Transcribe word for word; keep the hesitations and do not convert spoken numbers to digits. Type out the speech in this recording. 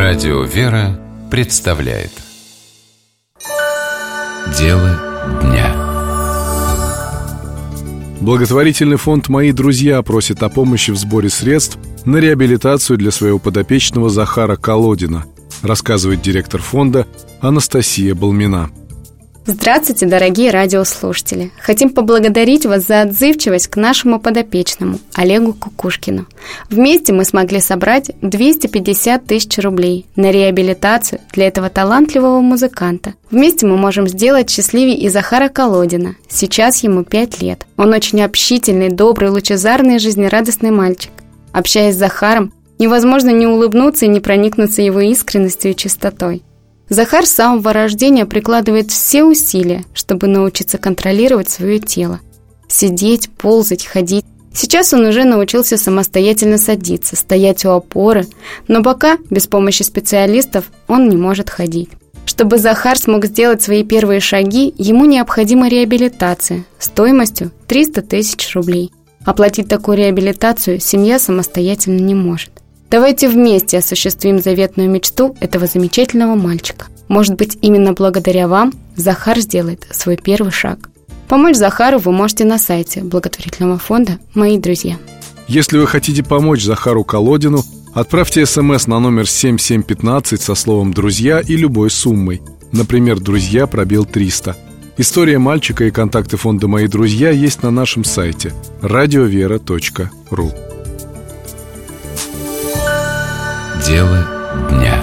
Радио «Вера» представляет Дело дня. Благотворительный фонд «Мои друзья» просит о помощи в сборе средств на реабилитацию для своего подопечного Захара Колодина, рассказывает директор фонда Анастасия Балмина. Здравствуйте, дорогие радиослушатели! Хотим поблагодарить вас за отзывчивость к нашему подопечному Олегу Кукушкину. Вместе мы смогли собрать двести пятьдесят тысяч рублей на реабилитацию для этого талантливого музыканта. Вместе мы можем сделать счастливее и Захара Колодина. Сейчас ему пять лет. Он очень общительный, добрый, лучезарный и жизнерадостный мальчик. Общаясь с Захаром, невозможно не улыбнуться и не проникнуться его искренностью и чистотой. Захар с самого рождения прикладывает все усилия, чтобы научиться контролировать свое тело. Сидеть, ползать, ходить. Сейчас он уже научился самостоятельно садиться, стоять у опоры, но пока, без помощи специалистов, он не может ходить. Чтобы Захар смог сделать свои первые шаги, ему необходима реабилитация стоимостью триста тысяч рублей. Оплатить такую реабилитацию семья самостоятельно не может. Давайте вместе осуществим заветную мечту этого замечательного мальчика. Может быть, именно благодаря вам Захар сделает свой первый шаг. Помочь Захару вы можете на сайте благотворительного фонда «Мои друзья». Если вы хотите помочь Захару Колодину, отправьте смс на номер семь семь пятнадцать со словом «друзья» и любой суммой. Например, «друзья» пробел триста. История мальчика и контакты фонда «Мои друзья» есть на нашем сайте радиовера точка ру. Дело дня.